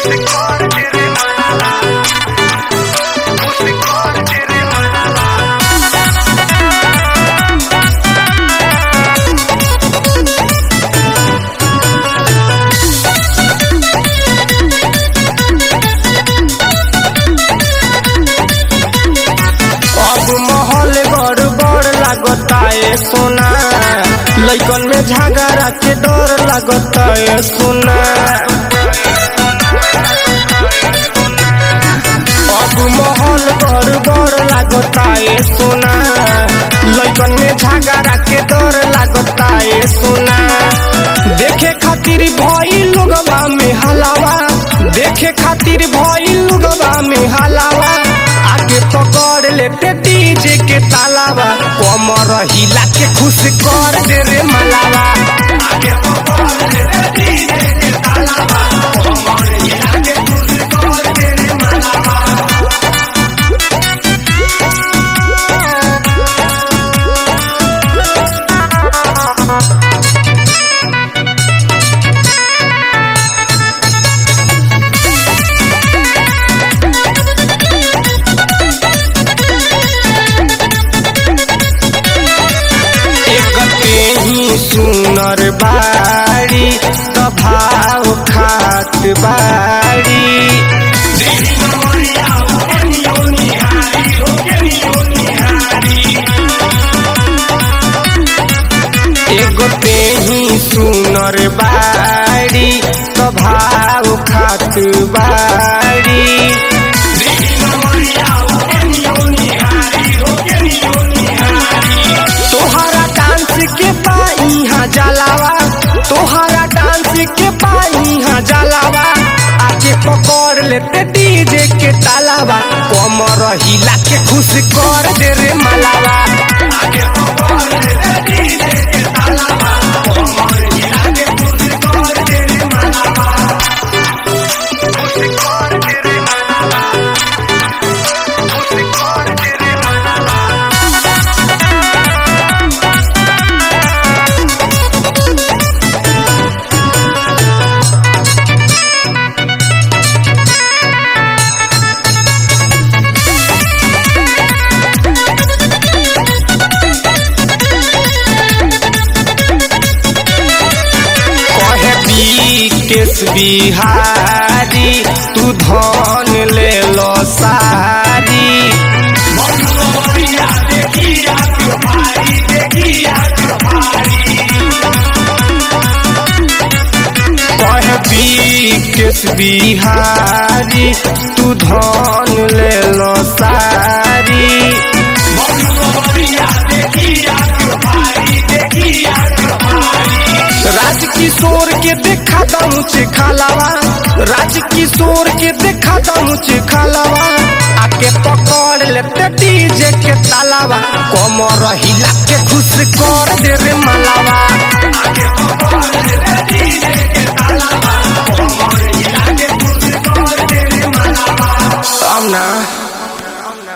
सोना लइकन में झगड़ा के डर लगता है सोना। अब माहौल गड़बड़ लगता है सोना, लइकन में झगड़ा के डर लगता है सोना। देखे खातिर भई लोगवा में हलावा, देखे खातिर भई लोगवा में हलावा। आगे पकड़ लेते डीजे के तालावा, कमर हिला के खुश कर दे रे मलावा। आगे पकड़ लेते डीजे के तालावा, कमर हिला के खुश कर दे रे मलावा। सुनर बाड़ी तो भाव खात बाड़ी, एगो तेही सुनर बाड़ी तो भाव खात बाड़ी। तोहरा डांस के पाई हाँ जलावा, तोहरा डांस के पाई हाँ जलावा। आके पकड़ लेते डीजे के तालावा, कमर हिला के खुश कर दे रे मलावा। आके पकड़ लेते डीजे के तालावा, कमर हिला के खुश कर दे रे मलावा। खुश कर दे रे मलावा, खुश कर दे रे मलावा। केस बिहारी तू धन ले लो सारी, केस बिहारी तू धन ले लो सारी। राज किशोर के देखा मुझे खालावा, राज किशोर के देखा मुझे खालावा। आके पकड़ लेते डीजे के तालावा, कमर हिला के खुश कर दे रे मलावा।